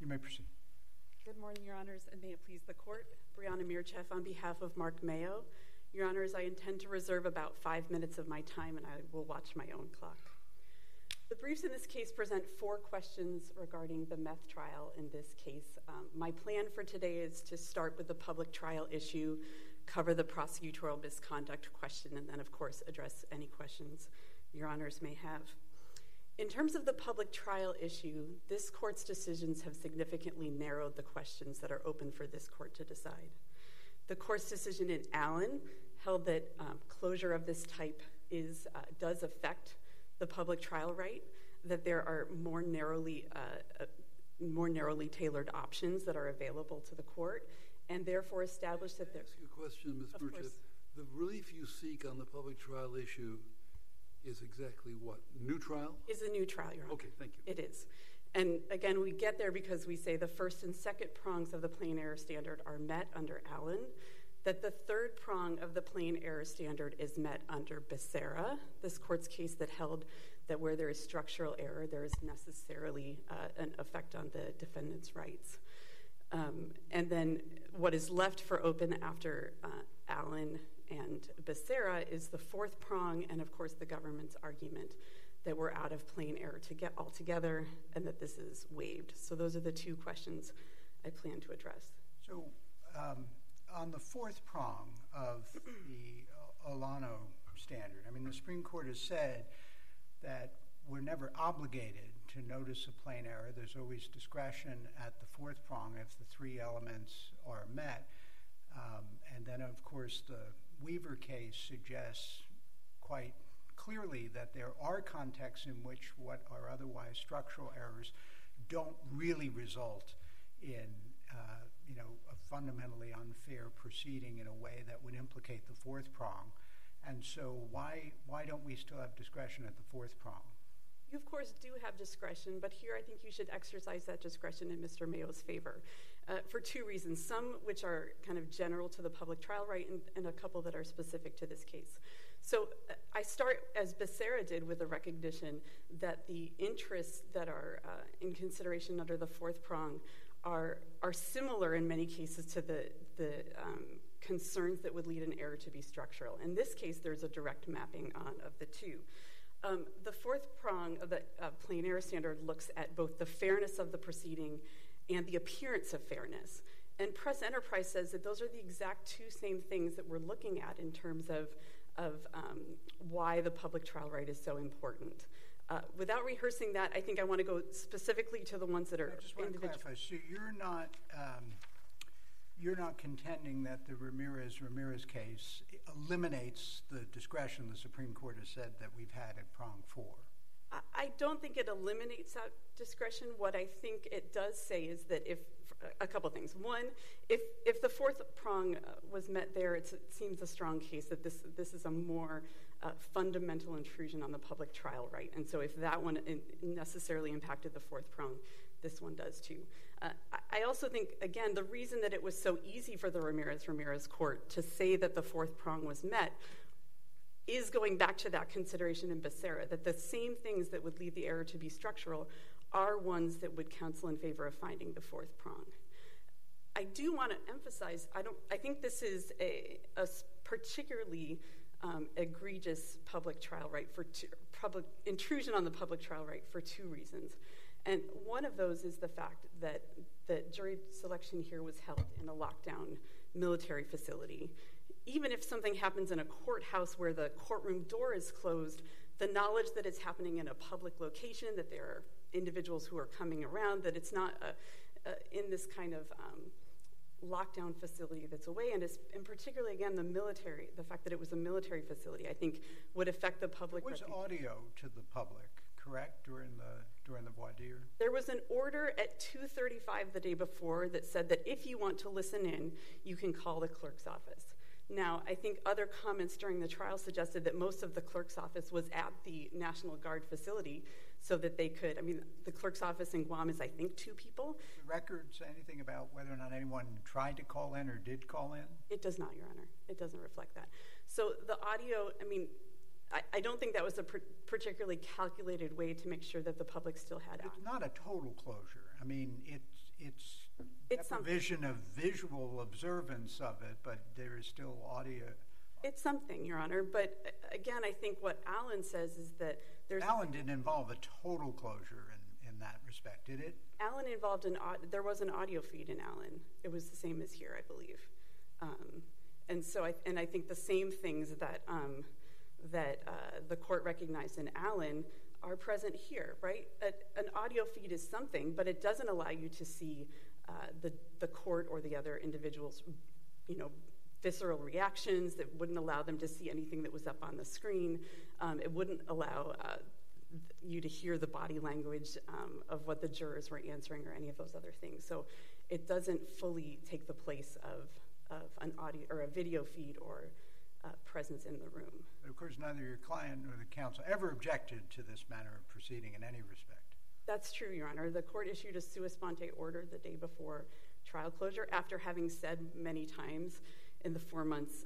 You may proceed. Good morning, Your Honors, and may it please the Court. Brianna Mircheff on behalf of Mark Mayo. Your Honors, I intend to reserve about 5 minutes of my time, and I will watch my own clock. The briefs in this case present 4 questions regarding the meth trial in this case. My plan for today is to start with the public trial issue, cover the prosecutorial misconduct question, and then, of course, address any questions Your Honors may have. In terms of the public trial issue, this Court's decisions have significantly narrowed the questions that are open for this Court to decide. The Court's decision in Allen held that closure of this type does affect the public trial right, that there are more narrowly tailored options that are available to the Court, and therefore established that there... Can I ask you a question, Ms. Mircheff? The relief you seek on the public trial issue is exactly what? New trial? Is a new trial, Your Honor. Okay, thank you. It is. And again, we get there because we say the first and second prongs of the plain error standard are met under Allen, that the third prong of the plain error standard is met under Becerra, this Court's case that held that where there is structural error, there is necessarily an effect on the defendant's rights. And then what is left for open after Allen and Becerra is the fourth prong, and of course the government's argument that we're out of plain error to get all together and that this is waived. So those are the 2 questions I plan to address. So on the fourth prong of the Olano standard, I mean, the Supreme Court has said that we're never obligated to notice a plain error. There's always discretion at the fourth prong if the 3 elements are met. And then, of course, the Weaver case suggests quite clearly that there are contexts in which what are otherwise structural errors don't really result in a fundamentally unfair proceeding in a way that would implicate the fourth prong. And so why don't we still have discretion at the fourth prong? You, of course, do have discretion, but here I think you should exercise that discretion in Mr. Mayo's favor for 2 reasons, some which are kind of general to the public trial right and a couple that are specific to this case. So I start, as Becerra did, with the recognition that the interests that are in consideration under the fourth prong are similar in many cases to the concerns that would lead an error to be structural. In this case, there's a direct mapping on of the 2. The fourth prong of the plain error standard looks at both the fairness of the proceeding and the appearance of fairness. And Press Enterprise says that those are the exact 2 same things that we're looking at in terms of why the public trial right is so important. Without rehearsing that, I think I want to go specifically to the ones that are individual. I just want to clarify. So you're not contending that the Ramirez case eliminates the discretion the Supreme Court has said that we've had at prong 4? I don't think it eliminates that discretion. What I think it does say is that if a couple things. One, if the fourth prong was met there, it seems a strong case that this is a more fundamental intrusion on the public trial right. And so if that one necessarily impacted the fourth prong, this one does too. I also think, again, the reason that it was so easy for the Ramirez court to say that the fourth prong was met is going back to that consideration in Becerra, that the same things that would lead the error to be structural are ones that would counsel in favor of finding the fourth prong. I do want to emphasize, I think this is a particularly egregious public trial right public intrusion on the public trial right for 2 reasons. And one of those is the fact that the jury selection here was held in a lockdown military facility. Even if something happens in a courthouse where the courtroom door is closed, the knowledge that it's happening in a public location, that there are individuals who are coming around, that it's not in this kind of lockdown facility that's away, and particularly, again, the fact that it was a military facility, I think would affect the public. There was audio to the public, correct, during the voir dire? There was an order at 2:35 the day before that said that if you want to listen in, you can call the clerk's office. Now, I think other comments during the trial suggested that most of the clerk's office was at the National Guard facility so that they could, the clerk's office in Guam is, I think, 2 people. Does the record say anything about whether or not anyone tried to call in or did call in? It does not, Your Honor. It doesn't reflect that. So the audio, I don't think that was a particularly calculated way to make sure that the public still had access. It's not a total closure. it's something. deprivation of visual observance of it, but there is still audio. It's something, Your Honor. But again, I think what Allen says is that there's... Allen didn't involve a total closure in that respect, did it? Allen involved there was an audio feed in Allen. It was the same as here, I believe. And so I think the same things that the court recognized in Allen are present here, right? An audio feed is something, but it doesn't allow you to see the court or the other individuals, visceral reactions. That wouldn't allow them to see anything that was up on the screen. It wouldn't allow you to hear the body language of what the jurors were answering or any of those other things. So it doesn't fully take the place of an audio or a video feed or presence in the room. But of course, neither your client nor the counsel ever objected to this manner of proceeding in any respect. That's true, Your Honor. The court issued a sua sponte order the day before trial closure after having said many times in the 4 months,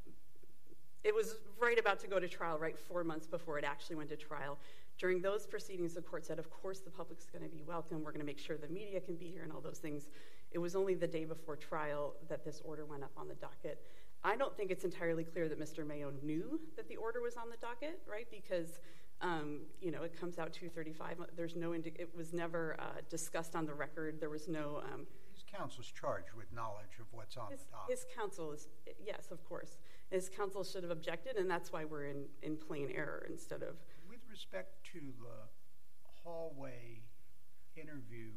it was right about to go to trial, right 4 months before it actually went to trial. During those proceedings, the court said, of course, the public's going to be welcome. We're going to make sure the media can be here and all those things. It was only the day before trial that this order went up on the docket. I don't think it's entirely clear that Mr. Mayo knew that the order was on the docket, right? Because, it comes out 2:35. It was never discussed on the record. There was no... His counsel's charged with knowledge of what's on the docket. His counsel is, yes, of course. His counsel should have objected, and that's why we're in plain error instead of... With respect to the hallway interview,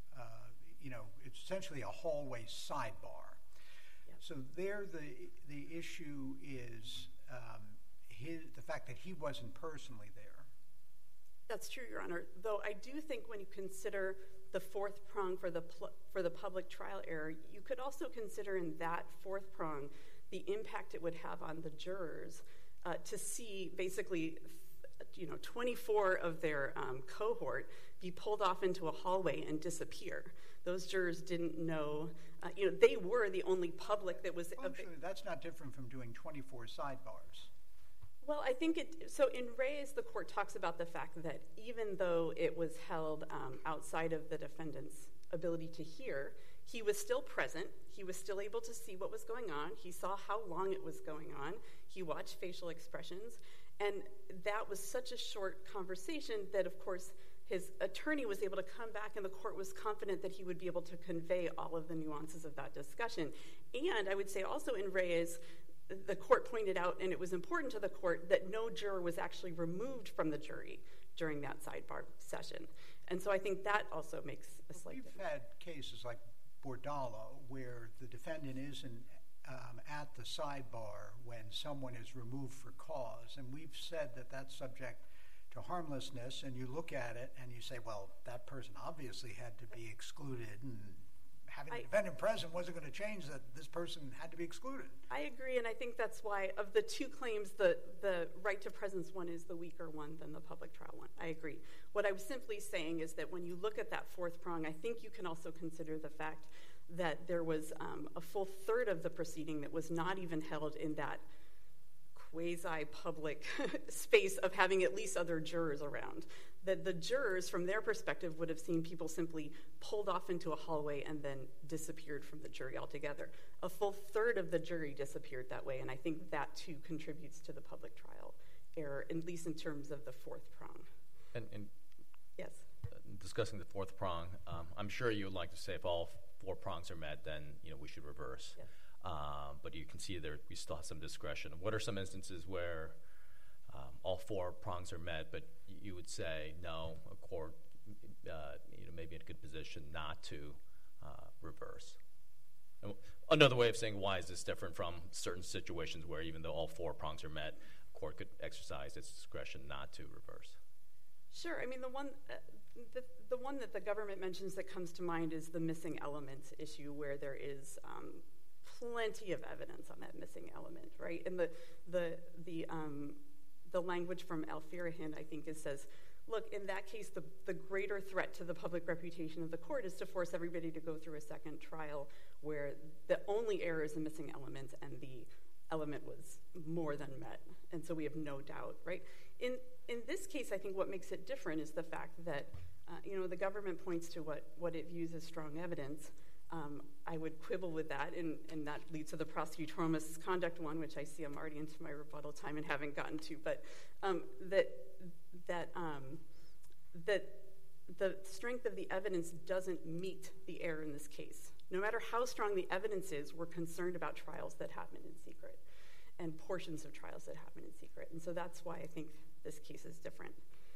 it's essentially a hallway sidebar. Yep. So there the issue is the fact that he wasn't personally there. That's true, Your Honor. Though I do think when you consider the fourth prong for the public trial error, you could also consider in that fourth prong the impact it would have on the jurors to see basically 24 of their cohort be pulled off into a hallway and disappear. Those jurors didn't know, they were the only public that was... Functionally, that's not different from doing 24 sidebars. Well, I think so in Reyes, the court talks about the fact that even though it was held outside of the defendant's ability to hear, he was still present. He was still able to see what was going on. He saw how long it was going on. He watched facial expressions. And that was such a short conversation that, of course, his attorney was able to come back and the court was confident that he would be able to convey all of the nuances of that discussion. And I would say also in Reyes, the court pointed out, and it was important to the court, that no juror was actually removed from the jury during that sidebar session. And so I think that also makes a slight difference. We've had cases like Bordallo where the defendant isn't at the sidebar when someone is removed for cause. And we've said that that's subject to harmlessness, and you look at it and you say, well, that person obviously had to be excluded, and having the defendant present wasn't going to change that this person had to be excluded. I agree, and I think that's why of the two claims, the right to presence one is the weaker one than the public trial one. I agree. What I was simply saying is that when you look at that fourth prong, I think you can also consider the fact that there was a full third of the proceeding that was not even held in that quasi-public space of having at least other jurors around. That the jurors, from their perspective, would have seen people simply pulled off into a hallway and then disappeared from the jury altogether. A full third of the jury disappeared that way, and I think that, too, contributes to the public trial error, at least in terms of the fourth prong. And yes? Discussing the fourth prong, I'm sure you would like to say if all four prongs are met, then we should reverse. Yes. But you can see there we still have some discretion. What are some instances where all four prongs are met, but you would say no, a court may be in a good position not to reverse? Another way of saying why is this different from certain situations where even though all four prongs are met, a court could exercise its discretion not to reverse? Sure. I mean, the one that the government mentions that comes to mind is the missing elements issue, where there is plenty of evidence on that missing element, right? And the language from Al-Firahin, I think, says, look, in that case, the greater threat to the public reputation of the court is to force everybody to go through a second trial where the only error is the missing element and element was more than met, and so we have no doubt, right? In this case, I think what makes it different is the fact that the government points to what it views as strong evidence. I would quibble with that, and that leads to the prosecutorial misconduct one, which I see I'm already into my rebuttal time and haven't gotten to, but that the strength of the evidence doesn't meet the error in this case. No matter how strong the evidence is, we're concerned about trials that happen in secret and portions of trials that happen in secret, and so that's why I think this case is different.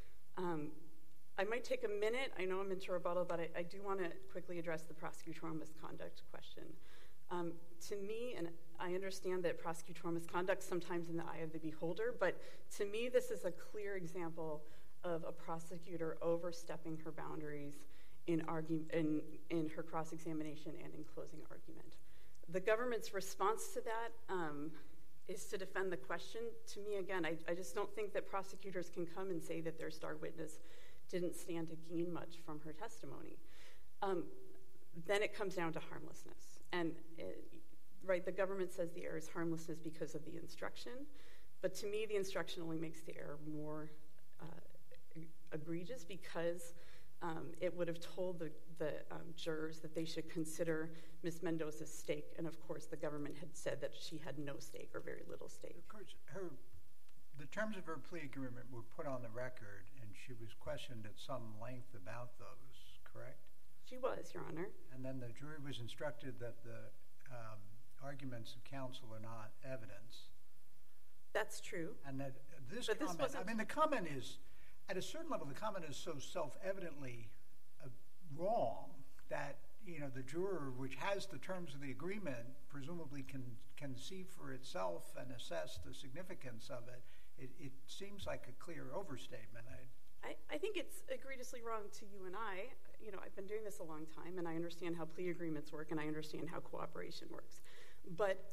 I might take a minute. I know I'm into rebuttal, but I do want to quickly address the prosecutorial misconduct question. To me, and I understand that prosecutorial misconduct sometimes in the eye of the beholder, but to me this is a clear example of a prosecutor overstepping her boundaries in her cross-examination and in closing argument. The government's response to that is to defend the question. To me, again, I just don't think that prosecutors can come and say that their star witness didn't stand to gain much from her testimony. Then it comes down to harmlessness. And the government says the error is harmlessness because of the instruction, but to me the instruction only makes the error more egregious because it would have told the jurors that they should consider Ms. Mendoza's stake, and of course the government had said that she had no stake or very little stake. Of course, the terms of her plea agreement were put on the record, and she was questioned at some length about those, correct? She was, Your Honor. And then the jury was instructed that the arguments of counsel are not evidence. That's true. And that the comment is, at a certain level, the comment is so self-evidently wrong that, the juror, which has the terms of the agreement, presumably can see for itself and assess the significance of it. It seems like a clear overstatement. I think it's egregiously wrong to you and I. I've been doing this a long time, and I understand how plea agreements work, and I understand how cooperation works. But,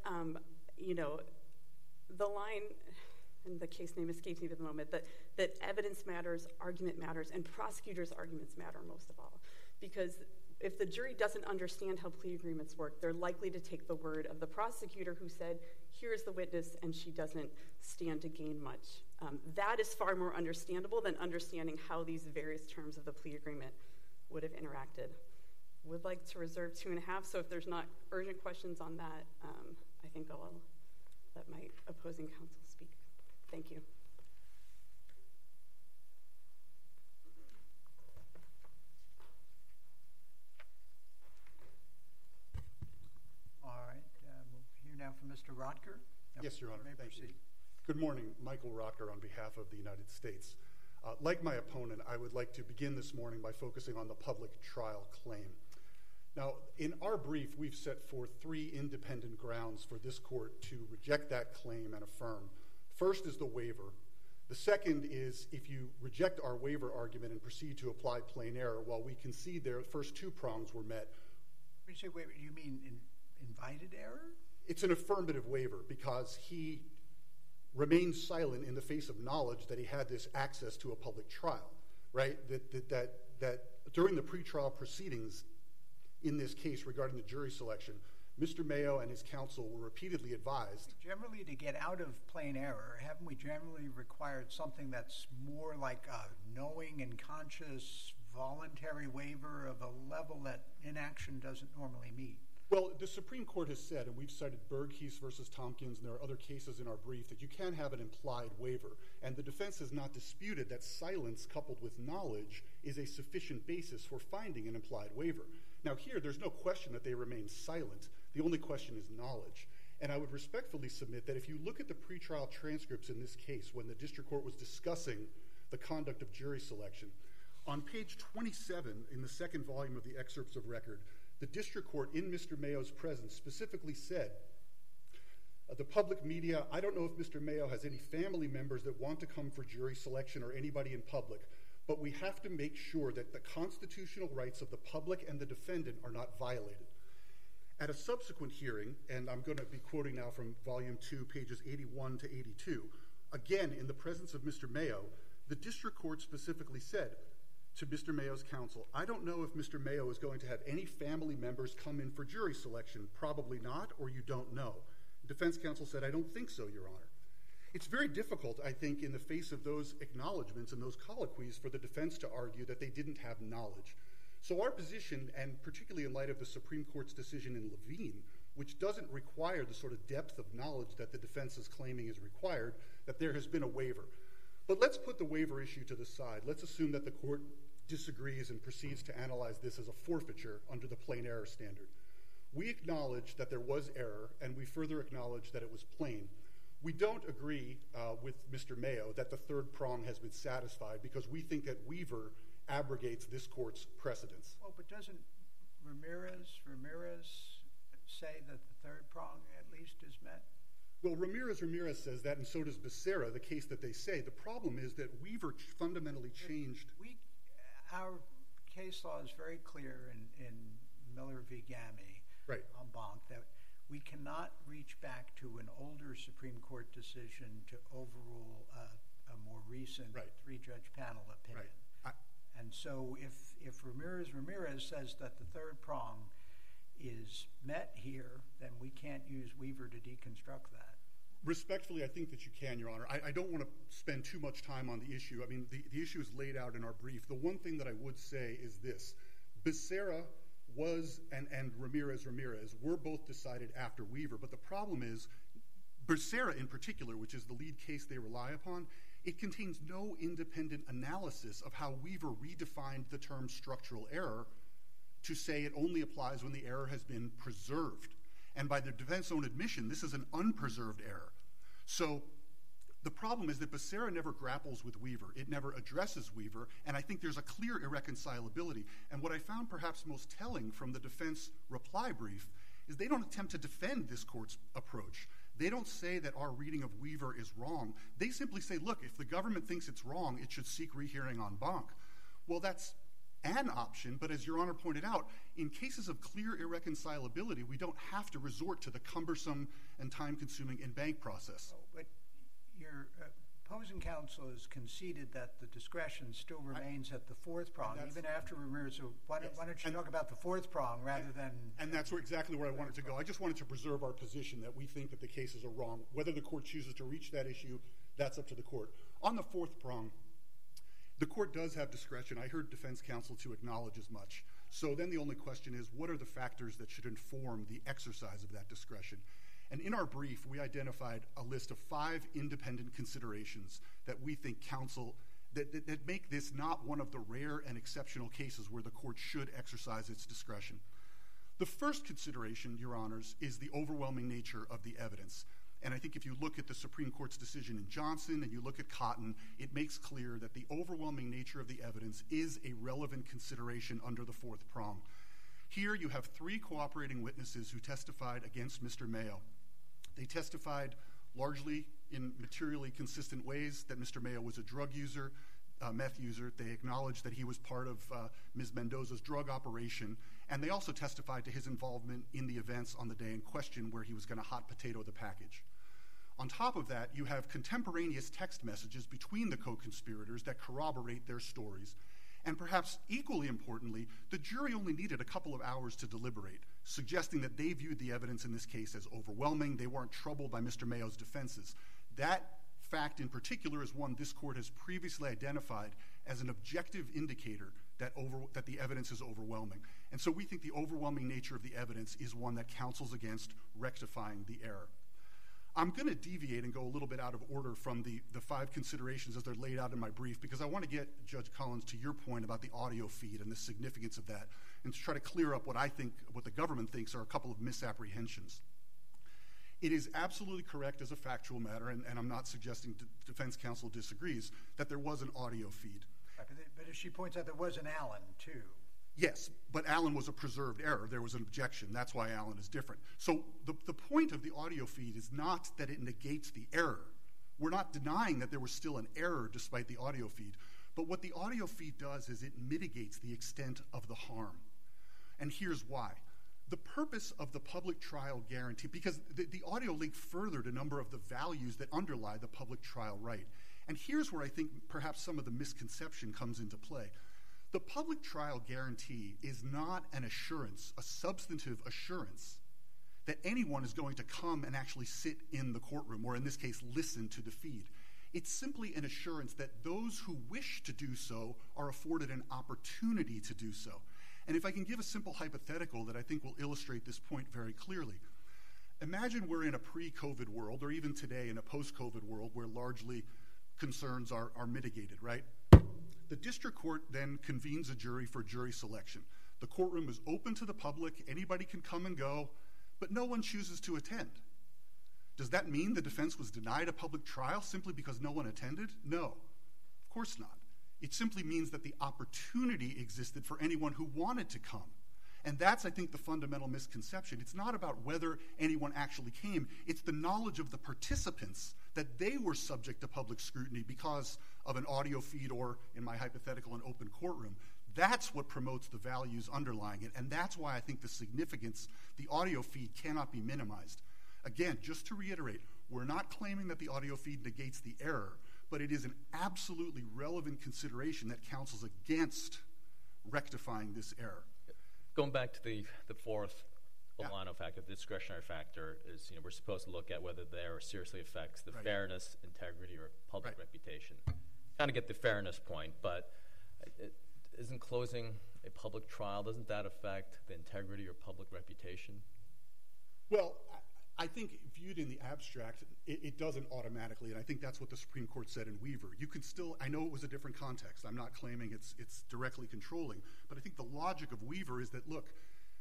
the line, and the case name escapes me at the moment, that evidence matters, argument matters, and prosecutors' arguments matter most of all. Because if the jury doesn't understand how plea agreements work, they're likely to take the word of the prosecutor who said, here's the witness, and she doesn't stand to gain much. That is far more understandable than understanding how these various terms of the plea agreement would have interacted. Would like to reserve 2.5, so if there's not urgent questions on that, I think I'll let my opposing counsel speak. Thank you. All right, we'll hear now from Mr. Rotker. Yes, Your Honor. Thank you. Good morning. Michael Rotker on behalf of the United States. Like my opponent, I would like to begin this morning by focusing on the public trial claim. Now, in our brief, we've set forth 3 independent grounds for this court to reject that claim and affirm. First is the waiver. The second is if you reject our waiver argument and proceed to apply plain error, while we concede their first 2 prongs were met. When you say waiver, you mean invited error? It's an affirmative waiver because he remained silent in the face of knowledge that he had this access to a public trial, right? That during the pretrial proceedings in this case regarding the jury selection, Mr. Mayo and his counsel were repeatedly advised. Generally, to get out of plain error, haven't we generally required something that's more like a knowing and conscious voluntary waiver of a level that inaction doesn't normally meet? Well, the Supreme Court has said, and we've cited Berghuis versus Tompkins, and there are other cases in our brief, that you can have an implied waiver. And the defense has not disputed that silence coupled with knowledge is a sufficient basis for finding an implied waiver. Now here, there's no question that they remain silent. The only question is knowledge. And I would respectfully submit that if you look at the pretrial transcripts in this case, when the district court was discussing the conduct of jury selection, on page 27 in the second volume of the excerpts of record, the district court, in Mr. Mayo's presence, specifically said, the public media, I don't know if Mr. Mayo has any family members that want to come for jury selection or anybody in public, but we have to make sure that the constitutional rights of the public and the defendant are not violated. At a subsequent hearing, and I'm going to be quoting now from volume 2, pages 81 to 82, again, in the presence of Mr. Mayo, the district court specifically said to Mr. Mayo's counsel, I don't know if Mr. Mayo is going to have any family members come in for jury selection. Probably not, or you don't know. Defense counsel said, I don't think so, Your Honor. It's very difficult, I think, in the face of those acknowledgments and those colloquies for the defense to argue that they didn't have knowledge. So our position, and particularly in light of the Supreme Court's decision in Levine, which doesn't require the sort of depth of knowledge that the defense is claiming is required, that there has been a waiver. But let's put the waiver issue to the side. Let's assume that the court disagrees and proceeds to analyze this as a forfeiture under the plain error standard. We acknowledge that there was error, and we further acknowledge that it was plain. We don't agree with Mr. Mayo that the third prong has been satisfied because we think that Weaver abrogates this court's precedence. Well, but doesn't Ramirez say that the third prong at least is met? Well, Ramirez says that, and so does Becerra, the case that they say. The problem is that Weaver fundamentally changed. Our case law is very clear in Miller v. Gammy, right, en banc, that we cannot reach back to an older Supreme Court decision to overrule a more recent three-judge panel opinion. Right. And so if Ramirez says that the third prong is met here, then we can't use Weaver to deconstruct that. Respectfully, I think that you can, Your Honor. I don't want to spend too much time on the issue. I mean, the issue is laid out in our brief. The one thing that I would say is this. Becerra and Ramirez were both decided after Weaver, but the problem is Becerra in particular, which is the lead case they rely upon, it contains no independent analysis of how Weaver redefined the term structural error to say it only applies when the error has been preserved. And by the defense's own admission, this is an unpreserved error. So the problem is that Becerra never grapples with Weaver. It never addresses Weaver, and I think there's a clear irreconcilability. And what I found perhaps most telling from the defense reply brief is they don't attempt to defend this court's approach. They don't say that our reading of Weaver is wrong. They simply say, look, if the government thinks it's wrong, it should seek rehearing en banc. Well, that's an option, but as Your Honor pointed out, in cases of clear irreconcilability, we don't have to resort to the cumbersome and time-consuming en banc process. Oh, but your opposing counsel has conceded that the discretion still remains at the fourth prong, even after Ramirez. So why don't you talk about the fourth prong rather than... And that's exactly where I wanted to go. I just wanted to preserve our position that we think that the cases are wrong. Whether the court chooses to reach that issue, that's up to the court. On the fourth prong, the court does have discretion. I heard defense counsel to acknowledge as much. So then the only question is, what are the factors that should inform the exercise of that discretion? And in our brief, we identified a list of 5 independent considerations that we think counsel, that make this not one of the rare and exceptional cases where the court should exercise its discretion. The first consideration, Your Honors, is the overwhelming nature of the evidence. And I think if you look at the Supreme Court's decision in Johnson and you look at Cotton, it makes clear that the overwhelming nature of the evidence is a relevant consideration under the fourth prong. Here you have 3 cooperating witnesses who testified against Mr. Mayo. They testified largely in materially consistent ways that Mr. Mayo was a drug user, meth user. They acknowledged that he was part of Ms. Mendoza's drug operation, and they also testified to his involvement in the events on the day in question where he was going to hot potato the package. On top of that, you have contemporaneous text messages between the co-conspirators that corroborate their stories. And perhaps equally importantly, the jury only needed a couple of hours to deliberate, suggesting that they viewed the evidence in this case as overwhelming. They weren't troubled by Mr. Mayo's defenses. That fact in particular is one this court has previously identified as an objective indicator that the evidence is overwhelming. And so we think the overwhelming nature of the evidence is one that counsels against rectifying the error. I'm going to deviate and go a little bit out of order from the 5 considerations as they're laid out in my brief, because I want to get, Judge Collins, to your point about the audio feed and the significance of that, and to try to clear up what the government thinks are a couple of misapprehensions. It is absolutely correct as a factual matter, and I'm not suggesting defense counsel disagrees, that there was an audio feed. But as she points out, there was an Allen, too. Yes, but Allen was a preserved error. There was an objection. That's why Allen is different. So the point of the audio feed is not that it negates the error. We're not denying that there was still an error despite the audio feed. But what the audio feed does is it mitigates the extent of the harm. And here's why. The purpose of the public trial guarantee, because the audio linked furthered a number of the values that underlie the public trial right. And here's where I think perhaps some of the misconception comes into play. The public trial guarantee is not an assurance, a substantive assurance, that anyone is going to come and actually sit in the courtroom, or in this case, listen to the feed. It's simply an assurance that those who wish to do so are afforded an opportunity to do so. And if I can give a simple hypothetical that I think will illustrate this point very clearly. Imagine we're in a pre-COVID world, or even today in a post-COVID world, where largely concerns are mitigated, right? The district court then convenes a jury for jury selection. The courtroom is open to the public, anybody can come and go, but no one chooses to attend. Does that mean the defense was denied a public trial simply because no one attended? No, of course not. It simply means that the opportunity existed for anyone who wanted to come. And that's, I think, the fundamental misconception. It's not about whether anyone actually came. It's the knowledge of the participants that they were subject to public scrutiny because of an audio feed or, in my hypothetical, an open courtroom. That's what promotes the values underlying it. And that's why I think the significance, the audio feed cannot be minimized. Again, just to reiterate, we're not claiming that the audio feed negates the error, but it is an absolutely relevant consideration that counsels against rectifying this error. Going back to the fourth Olano factor, the discretionary factor is, we're supposed to look at whether the error seriously affects the fairness, integrity, or public reputation. Kind of get the fairness point, but isn't closing a public trial, doesn't that affect the integrity or public reputation? Well, I think viewed in the abstract, it doesn't automatically, and I think that's what the Supreme Court said in Weaver. You can still, I know it was a different context. I'm not claiming it's directly controlling, but I think the logic of Weaver is that, look,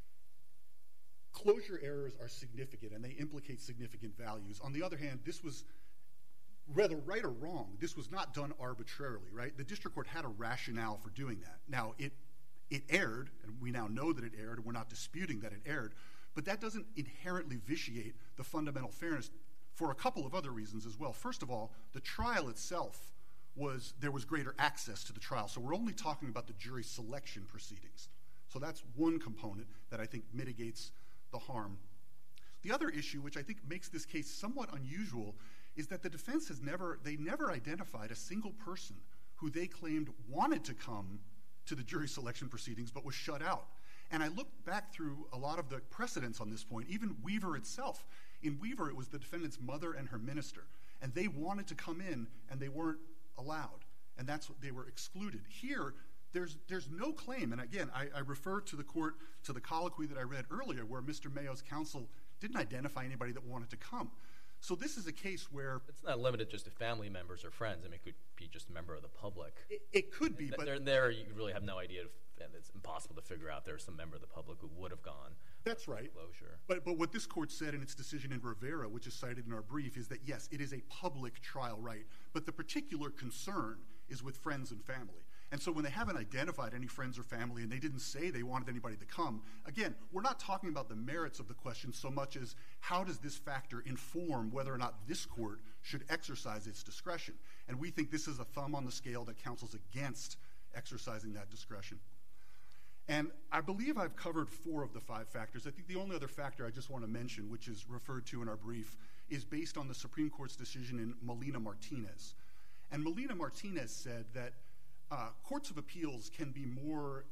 closure errors are significant, and they implicate significant values. On the other hand, this was, whether right or wrong, this was not done arbitrarily, right? The district court had a rationale for doing that. Now, it erred, and we now know that it erred, and we're not disputing that it erred, but that doesn't inherently vitiate the fundamental fairness for a couple of other reasons as well. First of all, the trial itself there was greater access to the trial. So we're only talking about the jury selection proceedings. So that's one component that I think mitigates the harm. The other issue, which I think makes this case somewhat unusual, is that the defense never identified a single person who they claimed wanted to come to the jury selection proceedings but was shut out. And I looked back through a lot of the precedents on this point, even Weaver itself. In Weaver, it was the defendant's mother and her minister, and they wanted to come in, and they weren't allowed, and that's what they were excluded. Here, there's no claim, and again, I refer to the court, to the colloquy that I read earlier, where Mr. Mayo's counsel didn't identify anybody that wanted to come. So this is a case where... It's not limited just to family members or friends. I mean, it could be just a member of the public. It could be, but... There you really have no idea, and it's impossible to figure out there's some member of the public who would have gone. That's right. Closure. But what this court said in its decision in Rivera, which is cited in our brief, is that, yes, it is a public trial right, but the particular concern is with friends and family. And so when they haven't identified any friends or family and they didn't say they wanted anybody to come, again, we're not talking about the merits of the question so much as how does this factor inform whether or not this court should exercise its discretion. And we think this is a thumb on the scale that counsels against exercising that discretion. And I believe I've covered 4 of the 5 factors. I think the only other factor I just want to mention, which is referred to in our brief, is based on the Supreme Court's decision in Molina-Martinez. And Molina-Martinez said that courts of appeals can be more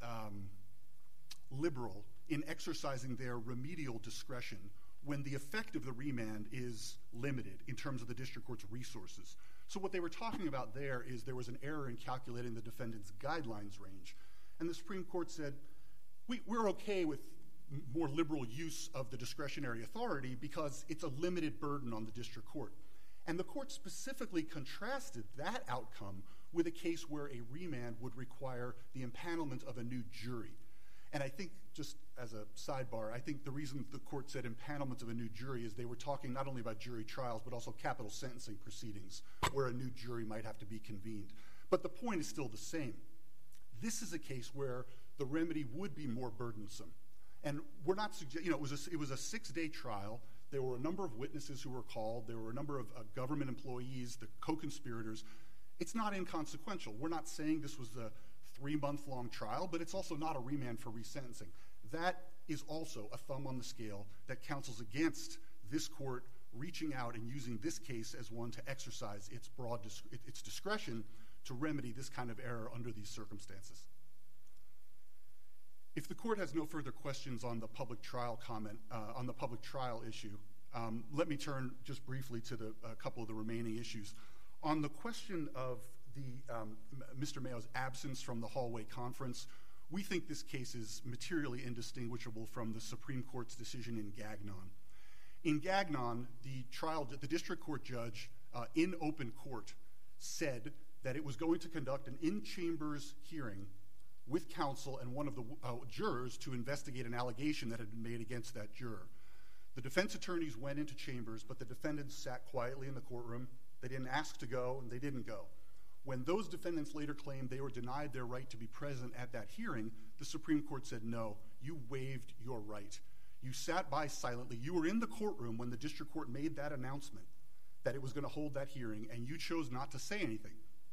liberal in exercising their remedial discretion when the effect of the remand is limited in terms of the district court's resources. So what they were talking about there is there was an error in calculating the defendant's guidelines range. And the Supreme Court said, we're okay with more liberal use of the discretionary authority because it's a limited burden on the district court. And the court specifically contrasted that outcome with a case where a remand would require the empanelment of a new jury. And I think, just as a sidebar, I think the reason the court said empanelment of a new jury is they were talking not only about jury trials, but also capital sentencing proceedings, where a new jury might have to be convened. But the point is still the same. This is a case where the remedy would be more burdensome. And we're not suggesting, it was a 6-day trial. There were a number of witnesses who were called. There were a number of government employees, the co-conspirators. It's not inconsequential. We're not saying this was a 3-month-long trial, but it's also not a remand for resentencing. That is also a thumb on the scale that counsels against this court reaching out and using this case as one to exercise its discretion to remedy this kind of error under these circumstances. If the court has no further questions on the public trial comment, on the public trial issue, let me turn just briefly to a couple of the remaining issues. On the question of Mr. Mayo's absence from the hallway conference, we think this case is materially indistinguishable from the Supreme Court's decision in Gagnon. In Gagnon, the district court judge in open court said that it was going to conduct an in-chambers hearing with counsel and one of the jurors to investigate an allegation that had been made against that juror. The defense attorneys went into chambers, but the defendants sat quietly in the courtroom. They didn't ask to go, and they didn't go. When those defendants later claimed they were denied their right to be present at that hearing, the Supreme Court said, no, you waived your right. You sat by silently. You were in the courtroom when the district court made that announcement that it was going to hold that hearing, and you chose not to say anything.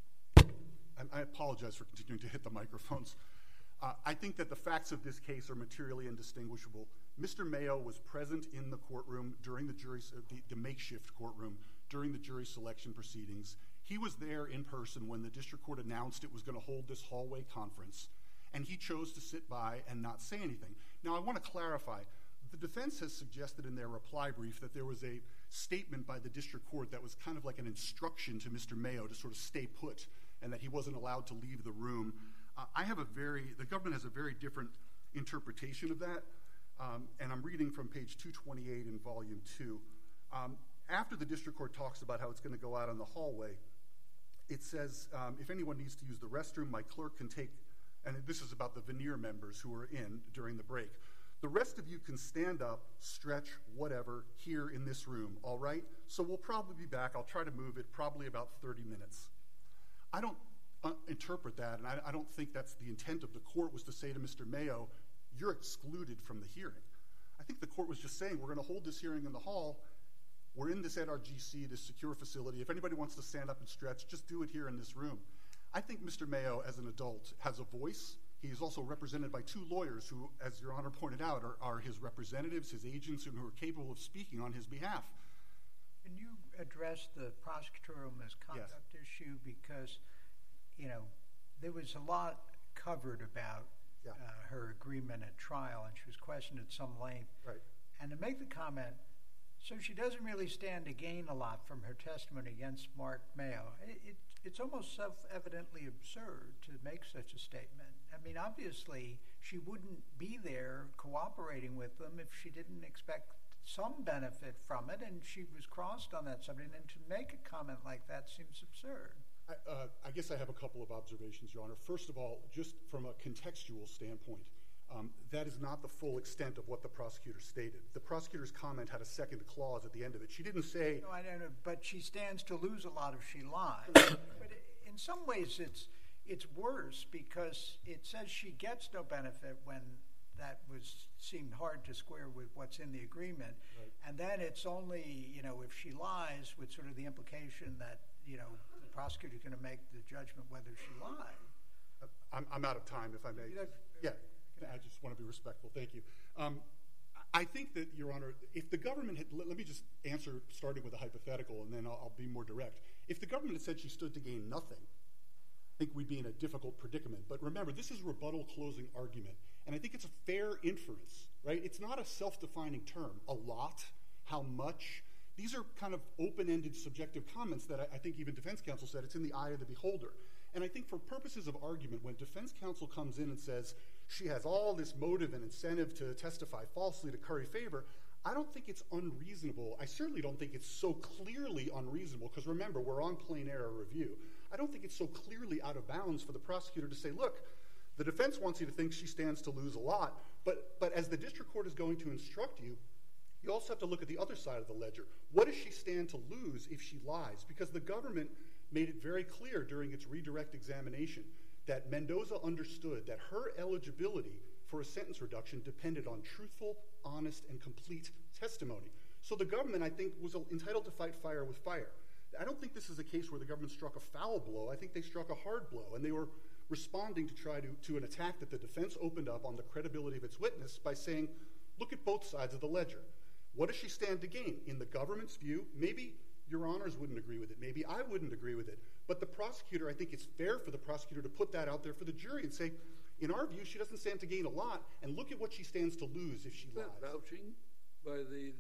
I apologize for continuing to hit the microphones. I think that the facts of this case are materially indistinguishable. Mr. Mayo was present in the courtroom during the makeshift courtroom during the jury selection proceedings. He was there in person when the district court announced it was going to hold this hallway conference, and he chose to sit by and not say anything. Now, I want to clarify. The defense has suggested in their reply brief that there was a statement by the district court that was kind of like an instruction to Mr. Mayo to sort of stay put and that he wasn't allowed to leave the room. The government has a very different interpretation of that, and I'm reading from page 228 in volume 2. After the district court talks about how it's going to go out in the hallway, it says, if anyone needs to use the restroom, my clerk can take, and this is about the veneer members who were in during the break. The rest of you can stand up, stretch, whatever, here in this room, all right? So we'll probably be back. I'll try to move it, probably about 30 minutes. I don't interpret that, and I don't think that's the intent of the court was to say to Mr. Mayo, you're excluded from the hearing. I think the court was just saying, we're going to hold this hearing in the hall. We're in this NRGC, this secure facility. If anybody wants to stand up and stretch, just do it here in this room. I think Mr. Mayo, as an adult, has a voice. He is also represented by 2 lawyers who, as Your Honor pointed out, are his representatives, his agents, and who are capable of speaking on his behalf. Can you address the prosecutorial misconduct issue? Because, there was a lot covered about her agreement at trial, and she was questioned at some length. Right. And to make the comment, so she doesn't really stand to gain a lot from her testimony against Mark Mayo. It's almost self-evidently absurd to make such a statement. I mean, obviously, she wouldn't be there cooperating with them if she didn't expect some benefit from it, and she was crossed on that subject, and to make a comment like that seems absurd. I guess I have a couple of observations, Your Honor. First of all, just from a contextual standpoint, that is not the full extent of what the prosecutor stated. The prosecutor's comment had a second clause at the end of it. She didn't say... No, I don't know, but she stands to lose a lot if she lies. But in some ways, it's worse because it says she gets no benefit when that seemed hard to square with what's in the agreement. Right. And then it's only, if she lies with sort of the implication that, the prosecutor's going to make the judgment whether she lied. I'm out of time, if I may. Yeah, I just want to be respectful. Thank you. I think that, Your Honor, if the government had... Let me just answer starting with a hypothetical, and then I'll be more direct. If the government had said she stood to gain nothing, I think we'd be in a difficult predicament. But remember, this is rebuttal closing argument, and I think it's a fair inference, right? It's not a self-defining term. A lot, how much. These are kind of open-ended subjective comments that I think even defense counsel said it's in the eye of the beholder. And I think for purposes of argument, when defense counsel comes in and says she has all this motive and incentive to testify falsely to curry favor, I don't think it's unreasonable. I certainly don't think it's so clearly unreasonable, because remember, we're on plain error review. I don't think it's so clearly out of bounds for the prosecutor to say, look, the defense wants you to think she stands to lose a lot, but as the district court is going to instruct you, you also have to look at the other side of the ledger. What does she stand to lose if she lies? Because the government made it very clear during its redirect examination that Mendoza understood that her eligibility for a sentence reduction depended on truthful, honest, and complete testimony. So the government, I think, was entitled to fight fire with fire. I don't think this is a case where the government struck a foul blow. I think they struck a hard blow, and they were responding to try to an attack that the defense opened up on the credibility of its witness by saying, look at both sides of the ledger. What does she stand to gain? In the government's view, maybe Your Honors wouldn't agree with it. Maybe I wouldn't agree with it. But the prosecutor, I think it's fair for the prosecutor to put that out there for the jury and say, In our view, she doesn't stand to gain a lot, and look at what she stands to lose if she Is lies. that vouching by the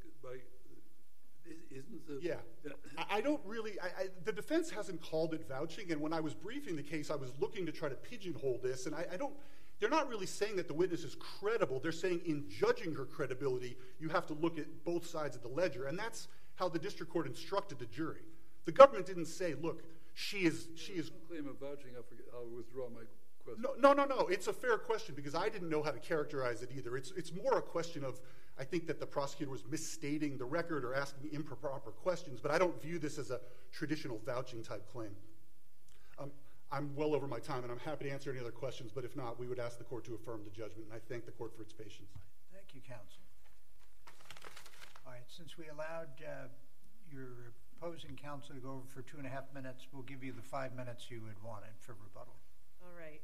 isn't the Yeah. I don't really, the defense hasn't called it vouching, and when I was briefing the case, I was looking to try to pigeonhole this, and they're not really saying that the witness is credible. They're saying in judging her credibility, you have to look at both sides of the ledger, and that's how the district court instructed the jury. The government didn't say, look, she is. claim of vouching. I'll withdraw my question. No. It's a fair question because I didn't know how to characterize it either. It's more a question of, I think that the prosecutor was misstating the record or asking improper questions, but I don't view this as a traditional vouching type claim. I'm well over my time, and I'm happy to answer any other questions, but if not, we would ask the court to affirm the judgment, and I thank the court for its patience. Thank you, counsel. All right, since we allowed your opposing counsel to go over for 2.5 minutes, we'll give you the 5 minutes you had wanted for rebuttal. All right.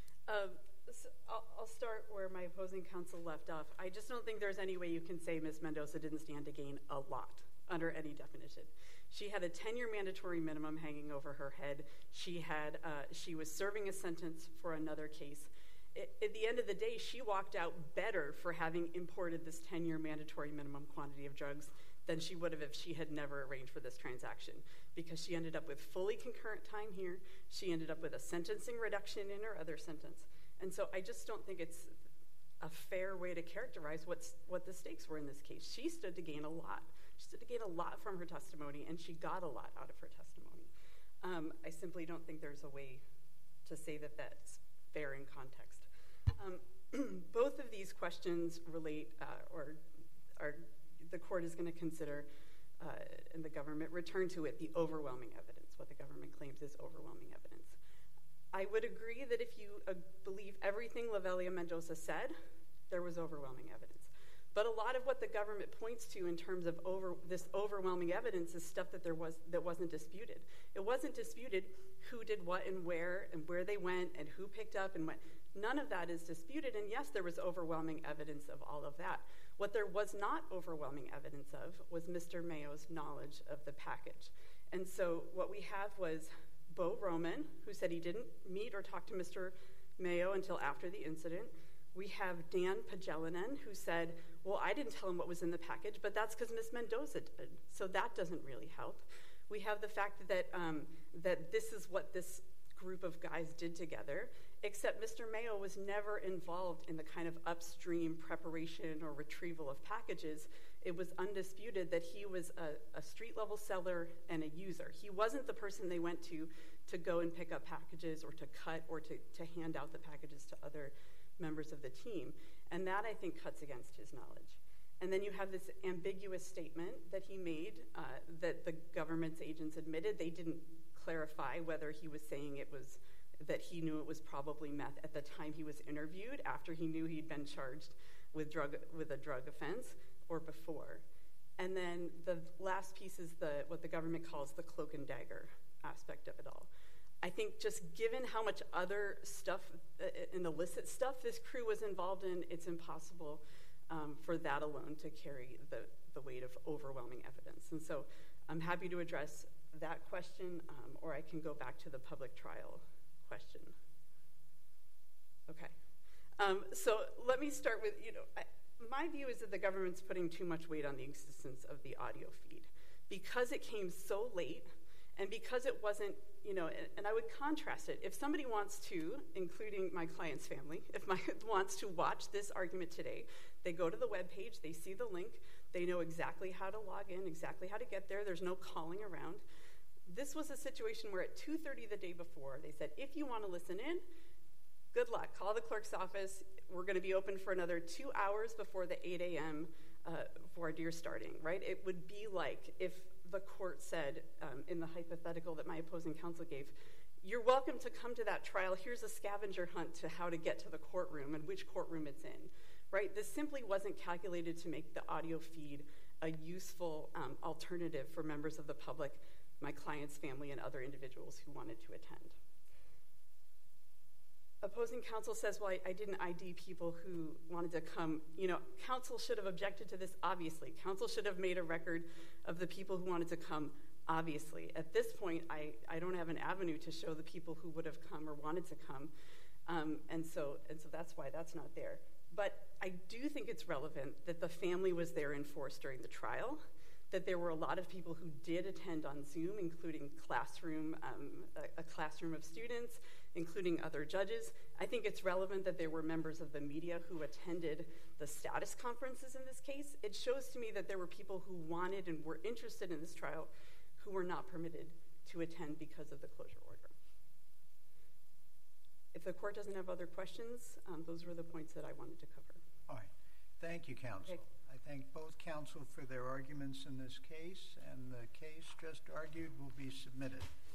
So I'll start where my opposing counsel left off. I just don't think there's any way you can say Ms. Mendoza didn't stand to gain a lot under any definition. She had a 10-year mandatory minimum hanging over her head. She was serving a sentence for another case. At the end of the day, she walked out better for having imported this 10-year mandatory minimum quantity of drugs than she would have if she had never arranged for this transaction, because she ended up with fully concurrent time here. She ended up with a sentencing reduction in her other sentence. And so I just don't think it's a fair way to characterize what the stakes were in this case. She stood to gain a lot. She stood to gain a lot from her testimony, and she got a lot out of her testimony. I simply don't think there's a way to say that that's fair in context. Both of these questions relate, or the court is going to consider, and the government return to it, the overwhelming evidence, what the government claims is overwhelming evidence. I would agree that if you believe everything Lavelia Mendoza said, there was overwhelming evidence. But a lot of what the government points to in terms of this overwhelming evidence is stuff that wasn't disputed. It wasn't disputed who did what and where they went and who picked up and went. None of that is disputed, and yes, there was overwhelming evidence of all of that. What there was not overwhelming evidence of was Mr. Mayo's knowledge of the package. And so what we have was Bo Roman, who said he didn't meet or talk to Mr. Mayo until after the incident. We have Dan Pagelanen, who said, well, I didn't tell him what was in the package, but that's because Ms. Mendoza did. So that doesn't really help. We have the fact that this is what this group of guys did together, except Mr. Mayo was never involved in the kind of upstream preparation or retrieval of packages. It was undisputed that he was a street-level seller and a user. He wasn't the person they went to go and pick up packages or to cut or to hand out the packages to other members of the team. And that, I think, cuts against his knowledge. And then you have this ambiguous statement that he made that the government's agents admitted. They didn't clarify whether he was saying that he knew it was probably meth at the time he was interviewed, after he knew he'd been charged with a drug offense, or before. And then the last piece is what the government calls the cloak and dagger aspect of it all. I think just given how much other stuff and illicit stuff this crew was involved in, it's impossible for that alone to carry the weight of overwhelming evidence. And so I'm happy to address that question, or I can go back to the public trial question. Okay. So let me start with, my view is that the government's putting too much weight on the existence of the audio feed. Because it came so late, and because it wasn't, and I would contrast it. If somebody wants to, including my client's family, wants to watch this argument today, they go to the webpage, they see the link, they know exactly how to log in, exactly how to get there. There's no calling around. This was a situation where at 2:30 the day before, they said, if you want to listen in, good luck. Call the clerk's office. We're going to be open for another 2 hours before the 8 a.m. voir dire starting, right? It would be like if the court said, in the hypothetical that my opposing counsel gave, you're welcome to come to that trial. Here's a scavenger hunt to how to get to the courtroom and which courtroom it's in, right? This simply wasn't calculated to make the audio feed a useful alternative for members of the public, my client's family, and other individuals who wanted to attend. Opposing counsel says, well, I didn't ID people who wanted to come. Counsel should have objected to this, obviously. Counsel should have made a record of the people who wanted to come, obviously. At this point, I don't have an avenue to show the people who would have come or wanted to come. And so that's why that's not there. But I do think it's relevant that the family was there in force during the trial, that there were a lot of people who did attend on Zoom, including a classroom of students, including other judges. I think it's relevant that there were members of the media who attended the status conferences in this case. It shows to me that there were people who wanted and were interested in this trial who were not permitted to attend because of the closure order. If the court doesn't have other questions, those were the points that I wanted to cover. All right. Thank you, counsel. Okay. I thank both counsel for their arguments in this case, and the case just argued will be submitted.